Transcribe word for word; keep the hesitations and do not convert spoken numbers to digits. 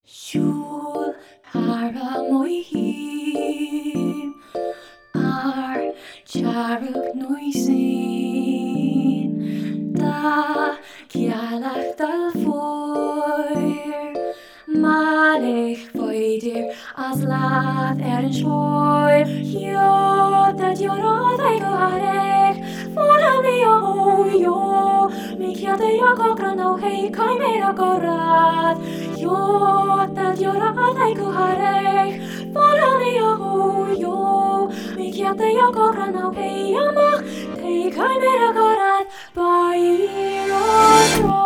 Siúl para mui hím ar tearach nuai sin da cealach dal foir mar eich foidir as laat er yn sioer Hio da diorodd ei gwarech Fora mi o io Mi ciad ei o gogran o hei Coi meir o gorad Io da diorodd ei gwarech Fora mi o io Mi ciad ei o gogran o hei Amach Hei coi meir o gorad Bai o